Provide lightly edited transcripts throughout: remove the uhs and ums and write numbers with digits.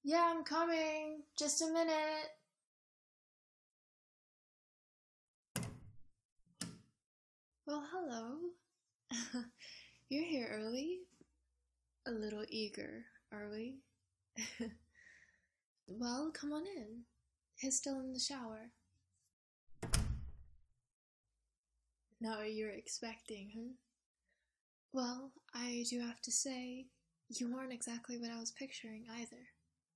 Yeah, I'm coming. Just a minute. Well, hello. You're here early? A little eager, are we? Well, come on in. He's still in the shower. Not what you're expecting, huh? Well, I do have to say, you weren't exactly what I was picturing either.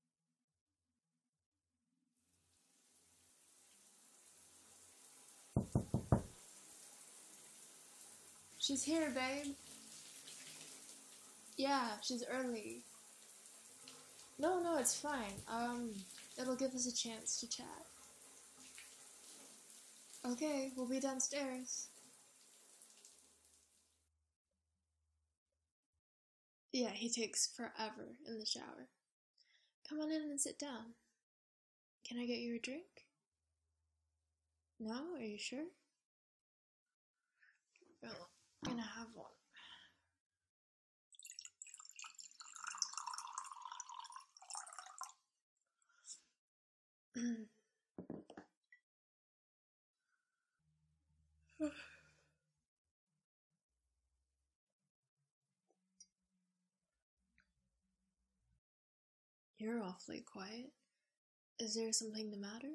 She's here, babe. Yeah, she's early. No, it's fine. It'll give us a chance to chat. Okay, we'll be downstairs. Yeah, he takes forever in the shower. Come on in and sit down. Can I get you a drink? No? Are you sure? Well, I'm gonna have one. You're awfully quiet. Is there something the matter?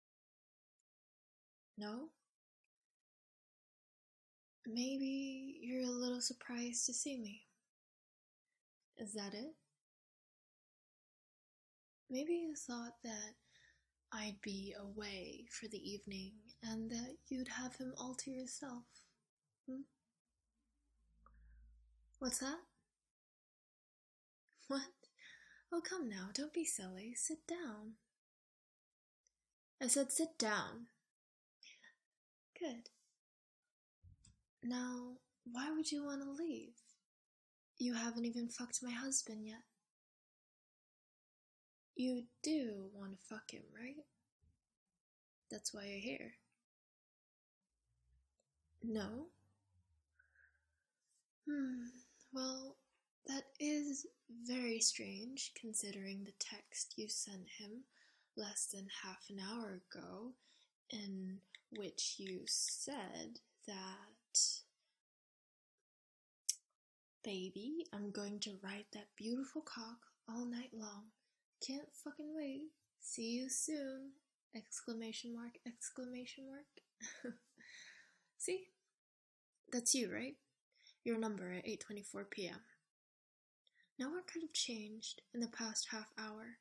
No? Maybe you're a little surprised to see me. Is that it? Maybe you thought that I'd be away for the evening and that you'd have him all to yourself. Hmm? What's that? What? Oh, come now, don't be silly. Sit down. I said sit down. Good. Now, why would you want to leave? You haven't even fucked my husband yet. You do want to fuck him, right? That's why you're here. No? Well, that is very strange considering the text you sent him less than half an hour ago, in which you said that, baby, I'm going to ride that beautiful cock all night long. Can't fucking wait. See you soon! Exclamation mark, exclamation mark. See? That's you, right? Your number at 8:24 p.m. Now what could have changed in the past half hour?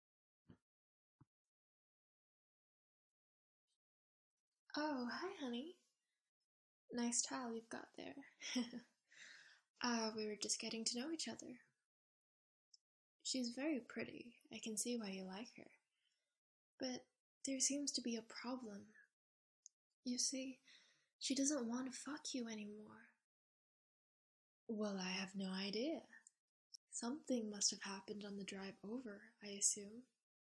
Oh, hi, honey. Nice towel you've got there. We were just getting to know each other. She's very pretty. I can see why you like her. But there seems to be a problem. You see, she doesn't want to fuck you anymore. Well, I have no idea. Something must have happened on the drive over, I assume.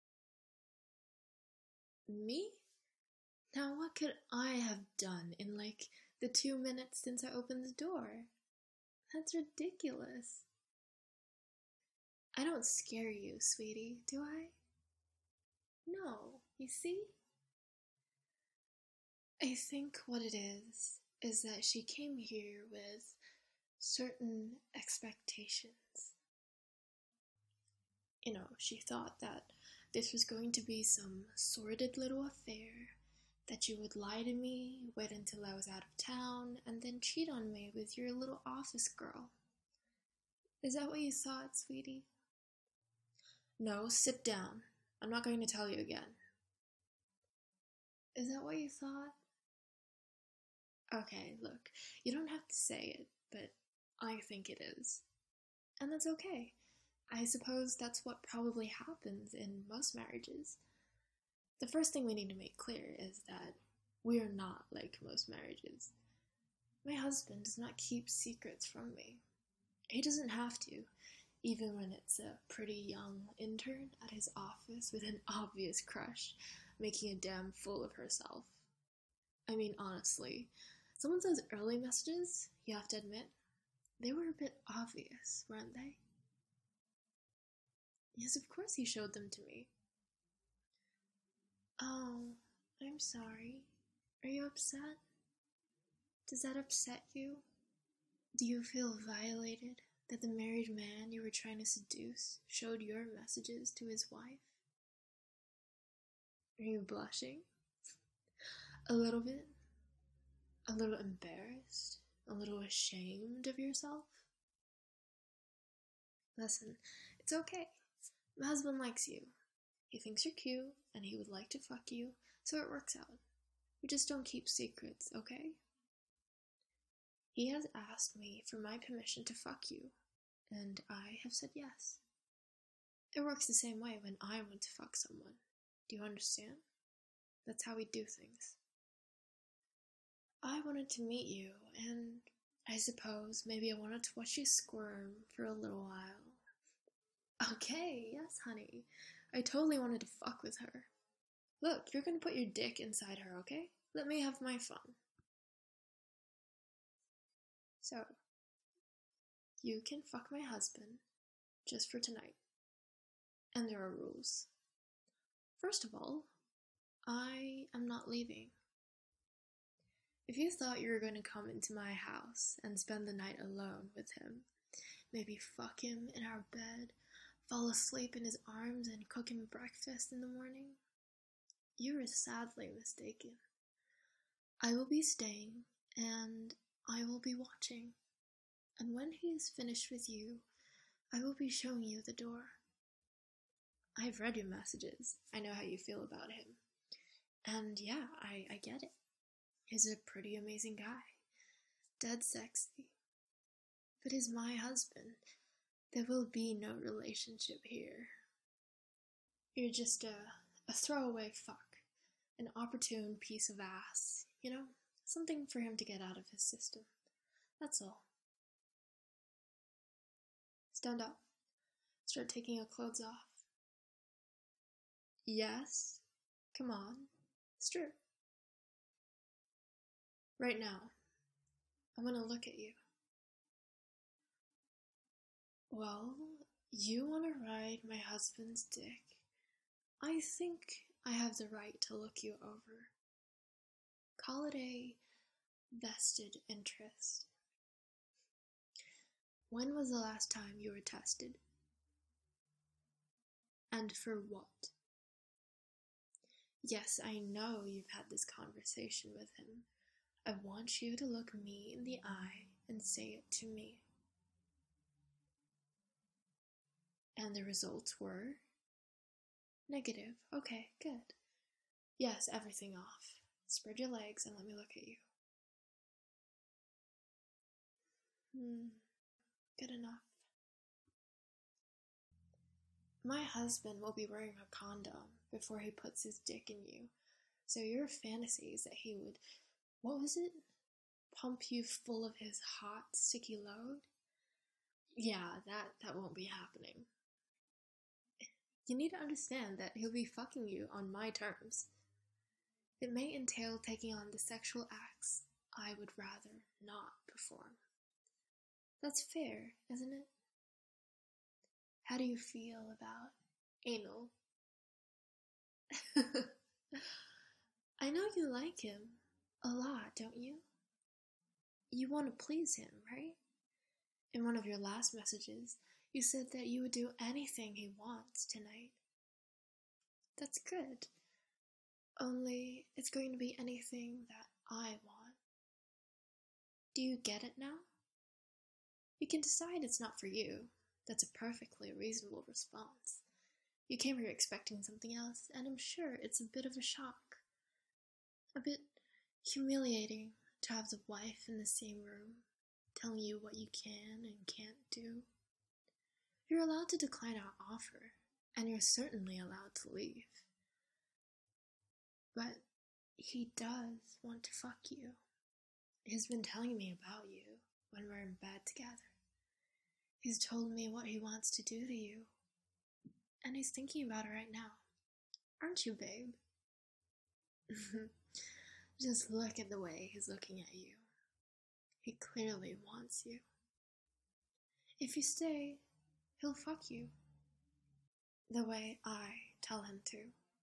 Me? Now what could I have done in like the 2 minutes since I opened the door? That's ridiculous. I don't scare you, sweetie, do I? No, you see? I think what it is that she came here with certain expectations. She thought that this was going to be some sordid little affair, that you would lie to me, wait until I was out of town, and then cheat on me with your little office girl. Is that what you thought, sweetie? No, sit down. I'm not going to tell you again. Is that what you thought? Okay, look, you don't have to say it, but I think it is. And that's okay. I suppose that's what probably happens in most marriages. The first thing we need to make clear is that we are not like most marriages. My husband does not keep secrets from me. He doesn't have to, even when it's a pretty young intern at his office with an obvious crush, making a damn fool of herself. I mean, honestly, some of those early messages, you have to admit, they were a bit obvious, weren't they? Yes, of course he showed them to me. Oh, I'm sorry. Are you upset? Does that upset you? Do you feel violated that the married man you were trying to seduce showed your messages to his wife? Are you blushing? A little bit? A little embarrassed? A little ashamed of yourself? Listen, it's okay. My husband likes you. He thinks you're cute, and he would like to fuck you, so it works out. We just don't keep secrets, okay? He has asked me for my permission to fuck you, and I have said yes. It works the same way when I want to fuck someone. Do you understand? That's how we do things. I wanted to meet you, and I suppose maybe I wanted to watch you squirm for a little while. Okay, yes, honey. I totally wanted to fuck with her. Look, you're gonna put your dick inside her, okay? Let me have my fun. So, you can fuck my husband just for tonight. And there are rules. First of all, I am not leaving. If you thought you were going to come into my house and spend the night alone with him, maybe fuck him in our bed, fall asleep in his arms, and cook him breakfast in the morning, you are sadly mistaken. I will be staying, and I will be watching. And when he is finished with you, I will be showing you the door. I've read your messages. I know how you feel about him. And yeah, I get it. He's a pretty amazing guy. Dead sexy. But he's my husband. There will be no relationship here. You're just a throwaway fuck. An opportune piece of ass. You know? Something for him to get out of his system. That's all. Stand up. Start taking your clothes off. Yes? Come on. Strip. Right now. I want to look at you. Well, you want to ride my husband's dick. I think I have the right to look you over. Call it a vested interest. When was the last time you were tested? And for what? Yes, I know you've had this conversation with him. I want you to look me in the eye and say it to me. And the results were? Negative. Okay, good. Yes, everything off. Spread your legs and let me look at you. Good enough. My husband will be wearing a condom before he puts his dick in you. So your fantasy is that he would, what was it? Pump you full of his hot, sticky load? Yeah, that won't be happening. You need to understand that he'll be fucking you on my terms. It may entail taking on the sexual acts I would rather not perform. That's fair, isn't it? How do you feel about anal? I know you like him a lot, don't you? You want to please him, right? In one of your last messages, you said that you would do anything he wants tonight. That's good. Only it's going to be anything that I want. Do you get it now? You can decide it's not for you. That's a perfectly reasonable response. You came here expecting something else, and I'm sure it's a bit of a shock. A bit humiliating to have the wife in the same room, telling you what you can and can't do. You're allowed to decline our offer, and you're certainly allowed to leave. But he does want to fuck you. He's been telling me about you when we're in bed together. He's told me what he wants to do to you. And he's thinking about it right now. Aren't you, babe? Just look at the way he's looking at you. He clearly wants you. If you stay, he'll fuck you. the way I tell him to.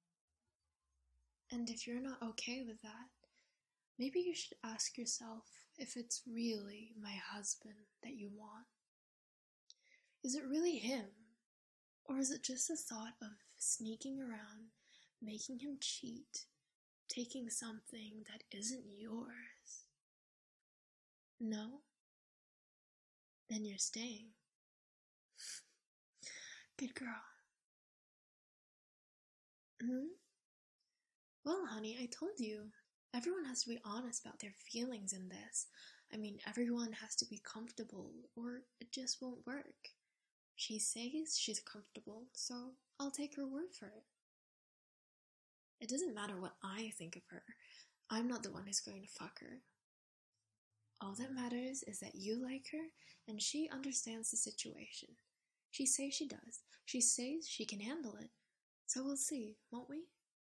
And if you're not okay with that, maybe you should ask yourself if it's really my husband that you want. Is it really him? Or is it just the thought of sneaking around, making him cheat, taking something that isn't yours? No? Then you're staying. Good girl. Well, honey, I told you. Everyone has to be honest about their feelings in this. I mean, everyone has to be comfortable, or it just won't work. She says she's comfortable, so I'll take her word for it. It doesn't matter what I think of her. I'm not the one who's going to fuck her. All that matters is that you like her and she understands the situation. She says she does. She says she can handle it. So we'll see, won't we?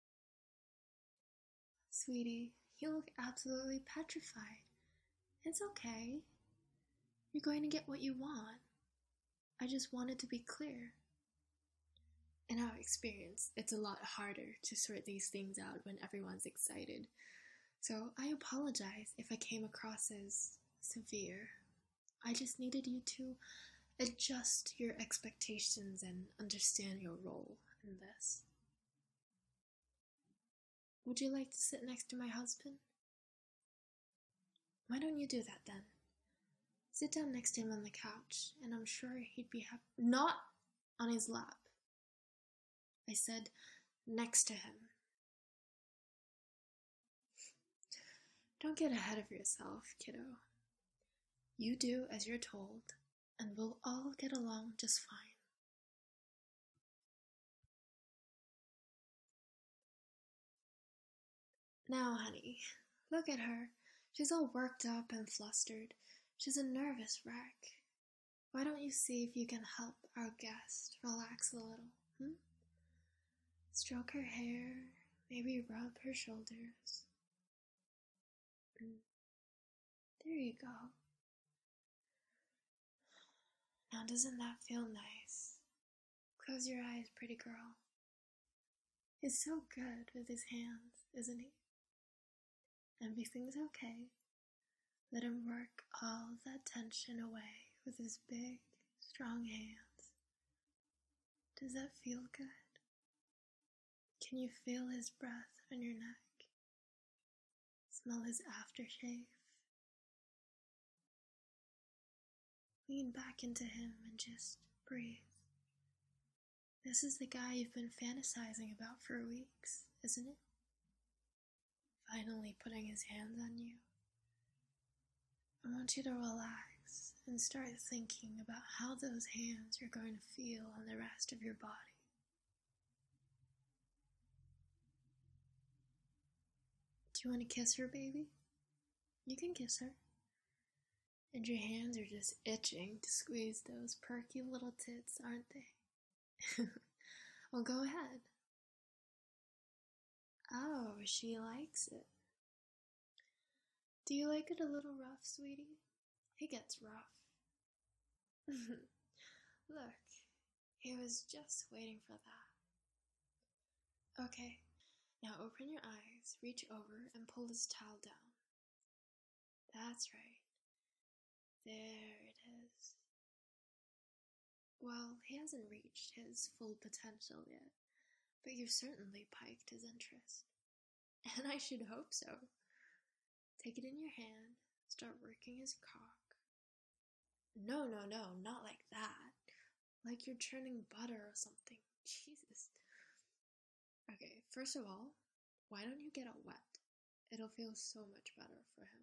Sweetie, you look absolutely petrified. It's okay. You're going to get what you want. I just wanted to be clear. In our experience, it's a lot harder to sort these things out when everyone's excited. So I apologize if I came across as severe. I just needed you to adjust your expectations and understand your role in this. Would you like to sit next to my husband? Why don't you do that then? Sit down next to him on the couch, and I'm sure he'd be happy. Not on his lap. I said next to him. Don't get ahead of yourself, kiddo. You do as you're told, and we'll all get along just fine. Now, honey, look at her. She's all worked up and flustered. She's a nervous wreck. Why don't you see if you can help our guest relax a little, Stroke her hair, maybe rub her shoulders. There you go. Now doesn't that feel nice? Close your eyes, pretty girl. He's so good with his hands, isn't he? Everything's okay. Let him work all that tension away with his big, strong hands. Does that feel good? Can you feel his breath on your neck? Smell his aftershave? Lean back into him and just breathe. This is the guy you've been fantasizing about for weeks, isn't it? Finally putting his hands on you. I want you to relax and start thinking about how those hands are going to feel on the rest of your body. Do you want to kiss her, baby? You can kiss her. And your hands are just itching to squeeze those perky little tits, aren't they? Well, go ahead. Oh, she likes it. Do you like it a little rough, sweetie? It gets rough. Look, he was just waiting for that. Okay, now open your eyes, reach over, and pull his towel down. That's right. There it is. Well, he hasn't reached his full potential yet, but you've certainly piqued his interest. And I should hope so. Take it in your hand, start working his cock. No, not like that. Like you're churning butter or something. Jesus. Okay, first of all, why don't you get it wet? It'll feel so much better for him.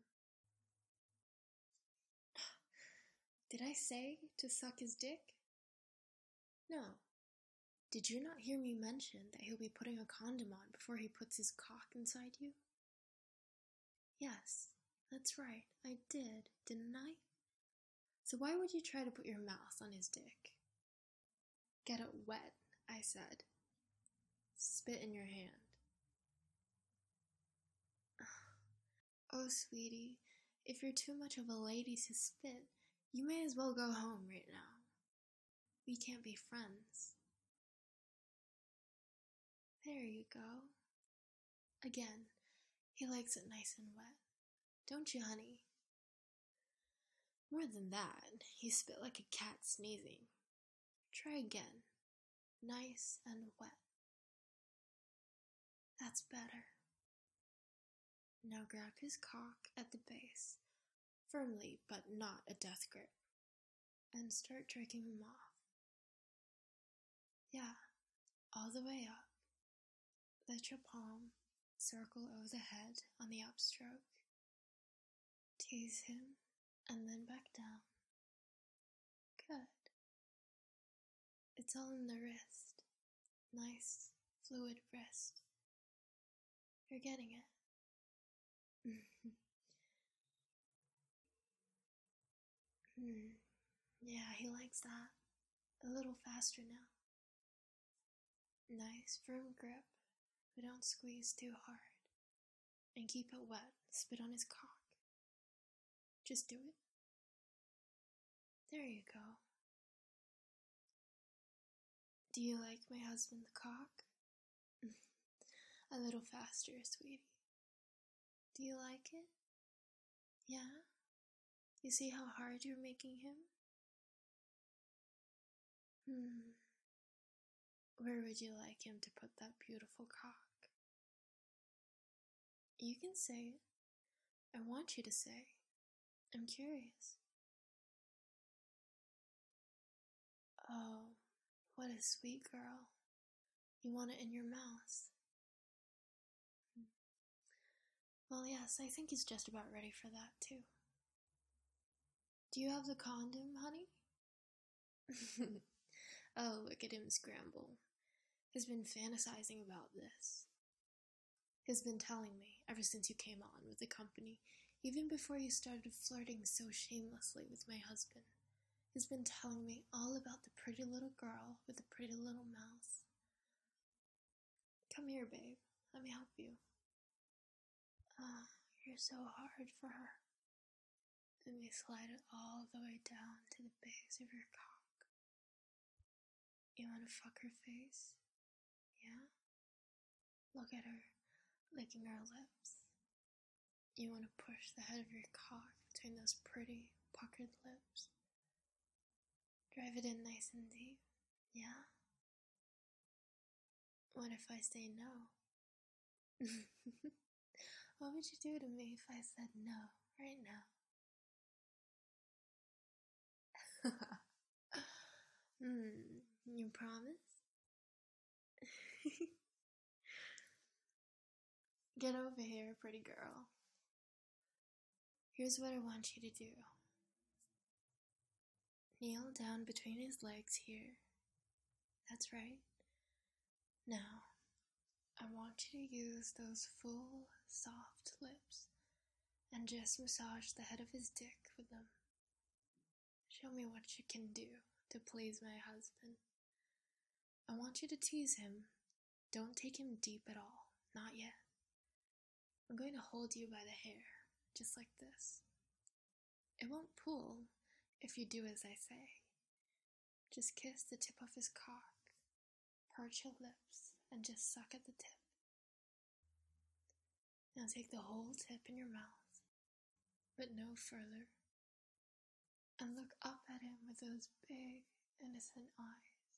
Did I say to suck his dick? No. Did you not hear me mention that he'll be putting a condom on before he puts his cock inside you? Yes, that's right, I did, didn't I? So why would you try to put your mouth on his dick? Get it wet, I said. Spit in your hand. Oh, sweetie, if you're too much of a lady to spit, you may as well go home right now. We can't be friends. There you go. Again, he likes it nice and wet. Don't you, honey? More than that, he spit like a cat sneezing. Try again. Nice and wet. That's better. Now grab his cock at the base, firmly but not a death grip, and start jerking him off. Yeah, all the way up. Let your palm circle over the head on the upstroke. Tease him, and then back down. Good. It's all in the wrist. Nice, fluid wrist. You're getting it. Yeah, he likes that. A little faster now. Nice, firm grip, but don't squeeze too hard. And keep it wet. Spit on his cock. Just do it. There you go. Do you like my husband's cock? A little faster, sweetie. Do you like it? Yeah? You see how hard you're making him? Where would you like him to put that beautiful cock? You can say it. I want you to say. I'm curious. Oh, what a sweet girl. You want it in your mouth. Well, yes, I think he's just about ready for that, too. Do you have the condom, honey? Oh, look at him scramble. He's been fantasizing about this. He's been telling me, ever since you came on with the company, even before you started flirting so shamelessly with my husband. He's been telling me all about the pretty little girl with the pretty little mouth. Come here, babe. Let me help you. Ah, you're so hard for her. Let me slide it all the way down to the base of your cock. You want to fuck her face? Yeah? Look at her, licking her lips. You want to push the head of your cock between those pretty, puckered lips. Drive it in nice and deep. Yeah? What if I say no? What would you do to me if I said no right now? You promise? Get over here, pretty girl. Here's what I want you to do. Kneel down between his legs here. That's right. Now, I want you to use those full, soft lips and just massage the head of his dick with them. Show me what you can do to please my husband. I want you to tease him. Don't take him deep at all. Not yet. I'm going to hold you by the hair, just like this. It won't pull if you do as I say. Just kiss the tip of his cock, parch your lips, and just suck at the tip. Now take the whole tip in your mouth, but no further, and look up at him with those big, innocent eyes.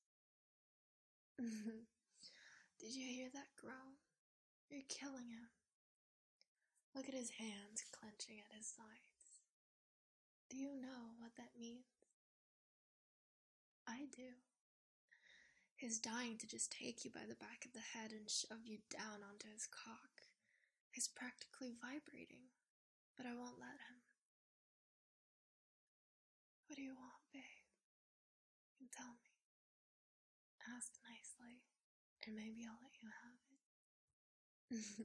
Did you hear that groan? You're killing him. Look at his hands clenching at his sides. Do you know what that means? I do. He's dying to just take you by the back of the head and shove you down onto his cock. He's practically vibrating, but I won't let him. What do you want, babe? You can tell me. Ask nicely, and maybe I'll let you have it.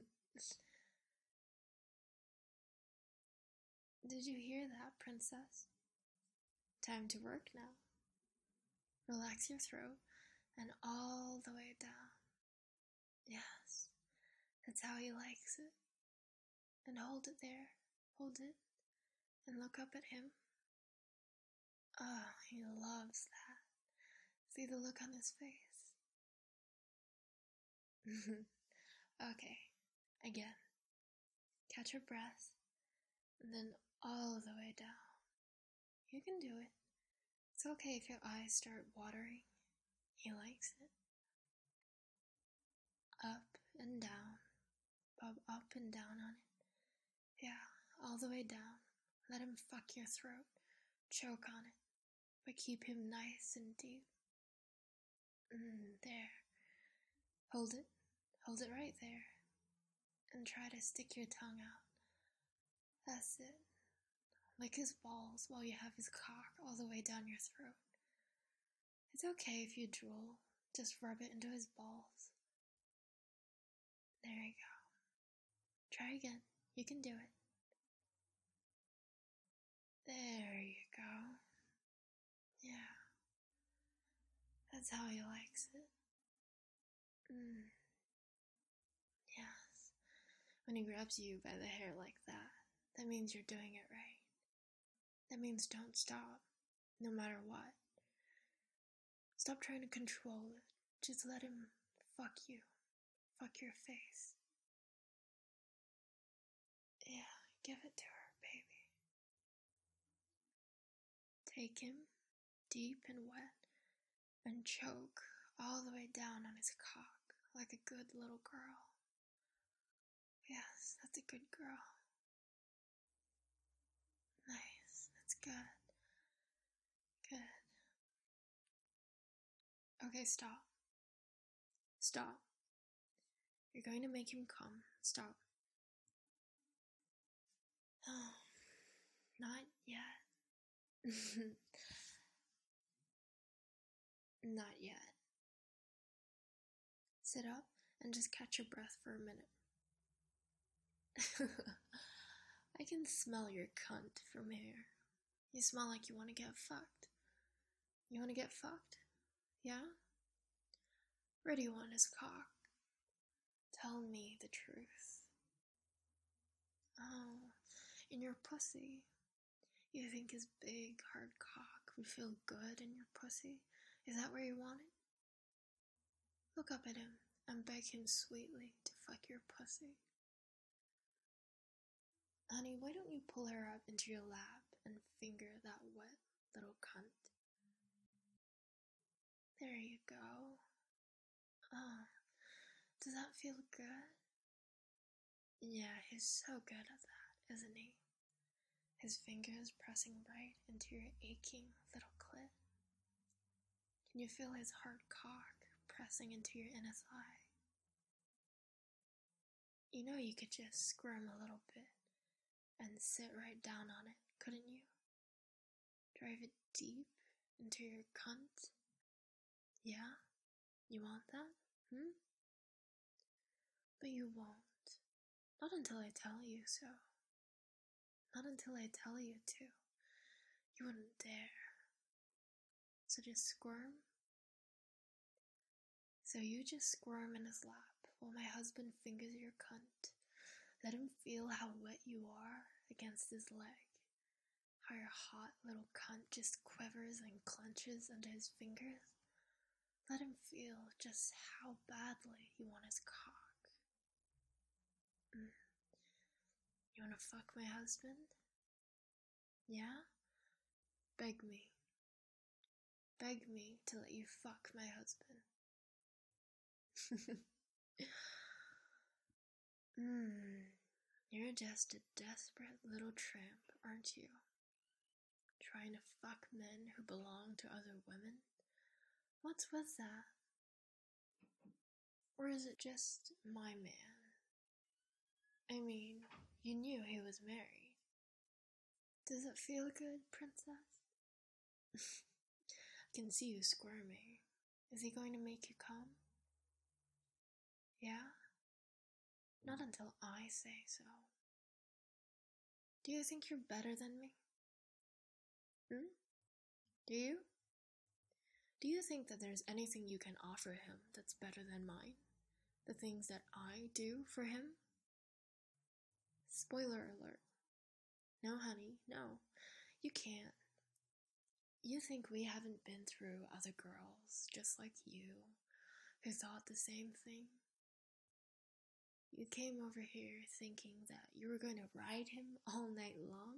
Did you hear that, princess? Time to work now. Relax your throat and all the way down. Yes, that's how he likes it. And hold it there. Hold it. And look up at him. Oh, he loves that. See the look on his face. Okay, again. Catch your breath, and then all the way down. You can do it. It's okay if your eyes start watering. He likes it. Up and down. Bob up and down on it. Yeah, all the way down. Let him fuck your throat. Choke on it. But keep him nice and deep. There. Hold it. Hold it right there. And try to stick your tongue out. That's it. Lick his balls while you have his cock all the way down your throat. It's okay if you drool. Just rub it into his balls. There you go. Try again. You can do it. There you go. Yeah. That's how he likes it. Yes. When he grabs you by the hair like that, that means you're doing it right. That means don't stop, no matter what. Stop trying to control it. Just let him fuck you. Fuck your face. Yeah, give it to her, baby. Take him, deep and wet, and choke all the way down on his cock like a good little girl. Yes, that's a good girl. Nice, that's good. Good. Okay, stop. Stop. You're going to make him come. Stop. Oh, not yet. Not yet. Sit up and just catch your breath for a minute. I can smell your cunt from here. You smell like you want to get fucked. You want to get fucked? Yeah? Where do you want his cock? Tell me the truth. Oh, in your pussy. You think his big, hard cock would feel good in your pussy? Is that where you want it? Look up at him and beg him sweetly to fuck your pussy. Honey, why don't you pull her up into your lap and finger that wet little cunt? There you go. Oh, does that feel good? Yeah, he's so good at that, isn't he? His fingers pressing right into your aching little clit. Can you feel his hard cock pressing into your inner thigh? You know you could just squirm a little bit and sit right down on it, couldn't you? Drive it deep into your cunt? Yeah? You want that? But you won't. Not until I tell you so. Not until I tell you to. You wouldn't dare. So just squirm. So you just squirm in his lap while my husband fingers your cunt. Let him feel how wet you are against his leg. How your hot little cunt just quivers and clenches under his fingers. Let him feel just how badly you want his cock. You wanna fuck my husband? Yeah? Beg me. Beg me to let you fuck my husband. You're just a desperate little tramp, aren't you? Trying to fuck men who belong to other women? What's with that? Or is it just my man? I mean, you knew he was married. Does it feel good, princess? I can see you squirming. Is he going to make you come? Yeah? Not until I say so. Do you think you're better than me? Do you? Do you think that there's anything you can offer him that's better than mine? The things that I do for him? Spoiler alert. No, honey, no. You can't. You think we haven't been through other girls just like you who thought the same thing? You came over here thinking that you were going to ride him all night long?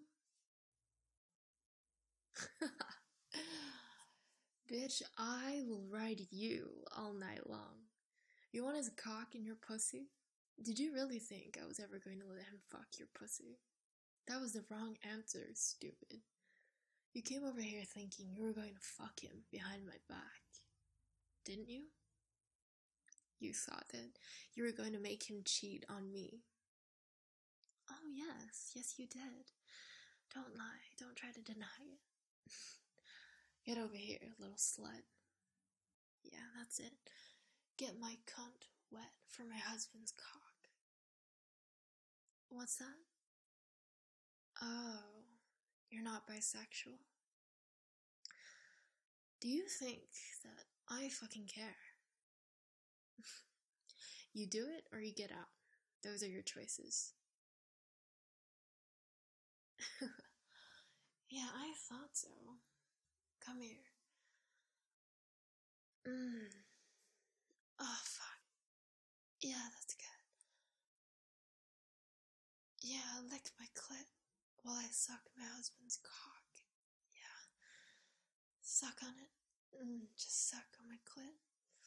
Bitch, I will ride you all night long. You want his cock in your pussy? Did you really think I was ever going to let him fuck your pussy? That was the wrong answer, stupid. You came over here thinking you were going to fuck him behind my back, didn't you? You thought that you were going to make him cheat on me. Oh yes, you did. Don't lie, don't try to deny it. Get over here, little slut. Yeah, that's it. Get my cunt wet for my husband's cock. What's that? Oh, you're not bisexual? Do you think that I fucking care? You do it or you get out. Those are your choices. Yeah, I thought so. Come here. Oh, fuck. Yeah, that's good. Yeah, lick my clit while I suck my husband's cock. Yeah. Suck on it. Just suck on my clit.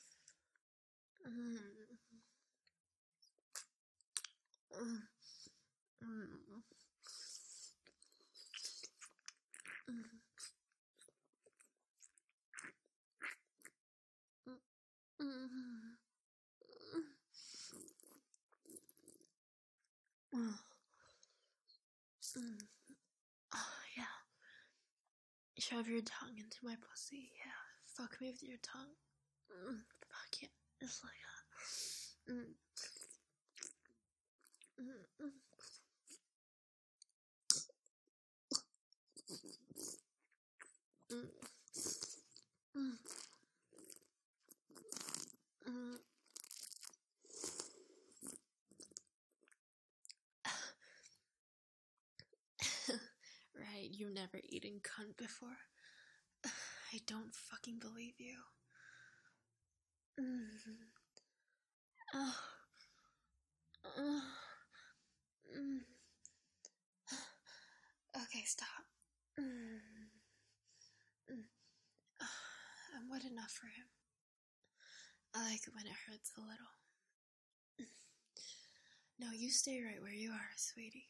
Oh, yeah. Shove your tongue into my pussy. Yeah. Fuck me with your tongue. Fuck yeah. Just like that. Right, you've never eaten cunt before. I don't fucking believe you. Okay, stop. I'm wet enough for him. I like it when it hurts a little. No, you stay right where you are, sweetie.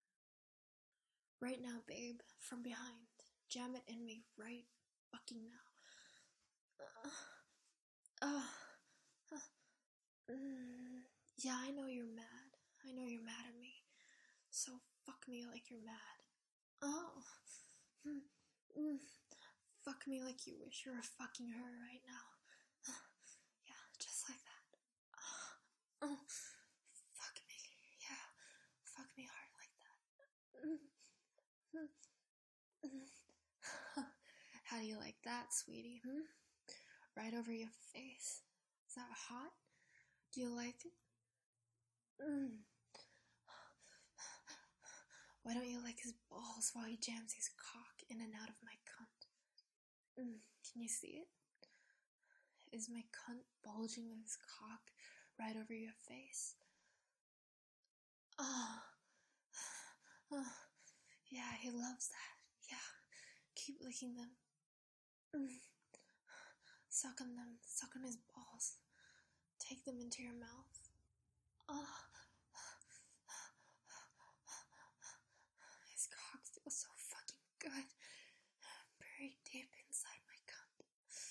Right now, babe, from behind. Jam it in me right fucking now. Yeah, I know you're mad. I know you're mad at me. So fuck me like you're mad. Oh. Fuck me like you wish you were fucking her right now. Yeah, just like that. Oh. Fuck me. Yeah. Fuck me hard like that. How do you like that, sweetie? Right over your face. Is that hot? Do you like it? Why don't you like his balls while he jams his cock in and out of my cunt? Can you see it? Is my cunt bulging with his cock right over your face? Oh. Yeah, he loves that. Yeah, keep licking them. Suck on them. Suck on his balls. Take them into your mouth. Oh. His cock feels so fucking good. Buried deep inside my cunt.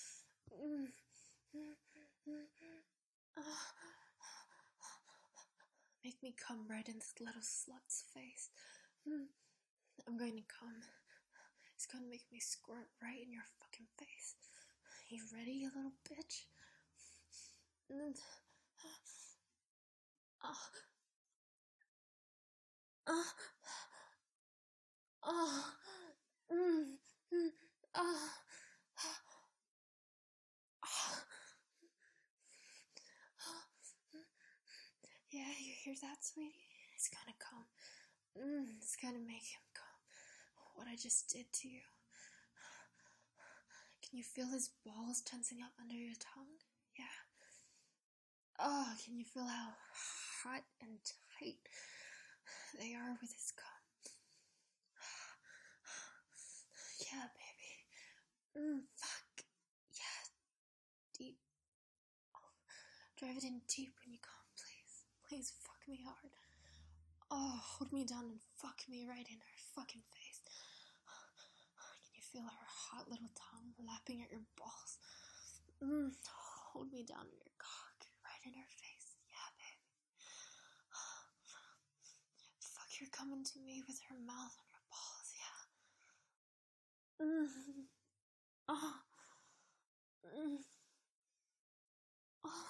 Make me come right in this little slut's face. I'm going to come. It's going to make me squirt right in your fucking face. You ready, you little bitch? Yeah, you hear that, sweetie? It's gonna come. It's gonna make him come. What I just did to you. Can you feel his balls tensing up under your tongue? Yeah. Oh, can you feel how hot and tight they are with his cum. Yeah, baby. Fuck. Yeah, deep. Oh, drive it in deep when you come, please. Please fuck me hard. Oh, hold me down and fuck me right in her fucking face. Can you feel her hot little tongue lapping at your balls? Hold me down in your cock, right in her face. Yeah, baby. Fuck, you're coming to me with her mouth on your balls, yeah. Oh. Oh.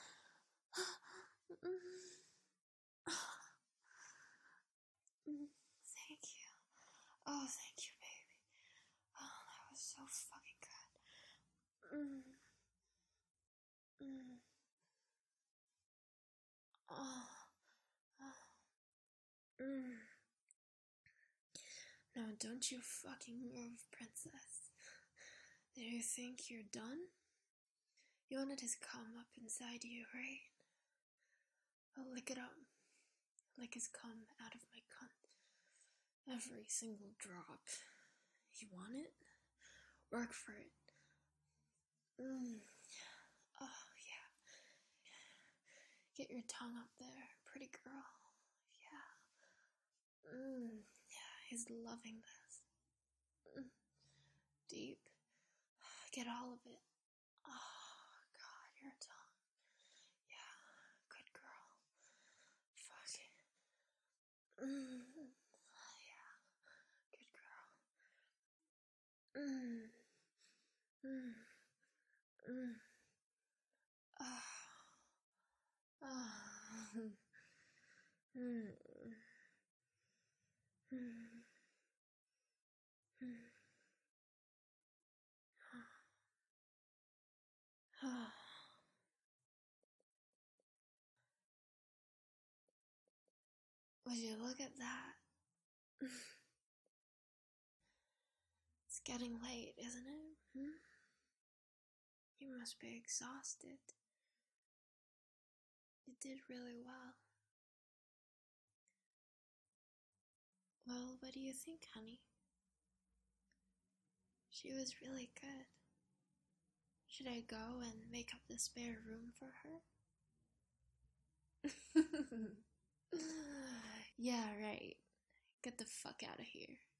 Thank you. Oh, thank you, baby. Oh, that was so fucking good. Oh. No, don't you fucking move, princess. Do you think you're done? You wanted his cum up inside you, right? I'll lick it up. Lick his cum out of my cunt. Every single drop. You want it? Work for it. Oh, yeah. Get your tongue up there, pretty girl. Yeah. Yeah, he's loving this. Deep. Get all of it. Oh, God, your tongue. Yeah, good girl. Fuck it. Yeah, good girl. Would you look at that? It's getting late, isn't it? You must be exhausted. You did really well. Well, what do you think, honey? She was really good. Should I go and make up the spare room for her? Yeah, right. Get the fuck out of here.